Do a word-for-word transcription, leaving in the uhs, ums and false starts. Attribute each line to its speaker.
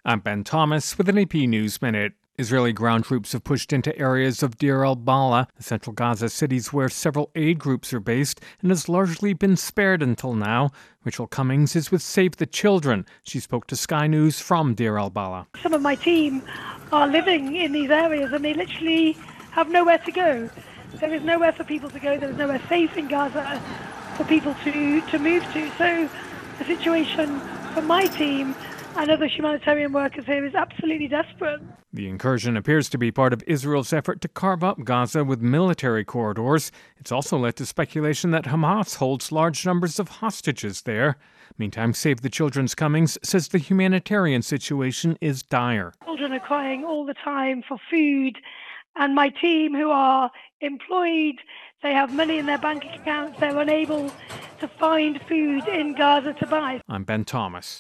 Speaker 1: I'm Ben Thomas with an A P News Minute. Israeli ground troops have pushed into areas of Deir al-Balah, the central Gaza cities where several aid groups are based, and has largely been spared until now. Rachel Cummings is with Save the Children. She spoke to Sky News from Deir al-Balah.
Speaker 2: Some of my team are living in these areas and they literally have nowhere to go. There is nowhere for people to go. There is nowhere safe in Gaza for people to, to move to. So the situation for my team and other humanitarian workers here is absolutely desperate.
Speaker 1: The incursion appears to be part of Israel's effort to carve up Gaza with military corridors. It's also led to speculation that Hamas holds large numbers of hostages there. Meantime, Save the Children's Cummings says the humanitarian situation is dire.
Speaker 2: Children are crying all the time for food, and my team, who are employed, they have money in their bank accounts, they're unable to find food in Gaza to buy.
Speaker 1: I'm Ben Thomas.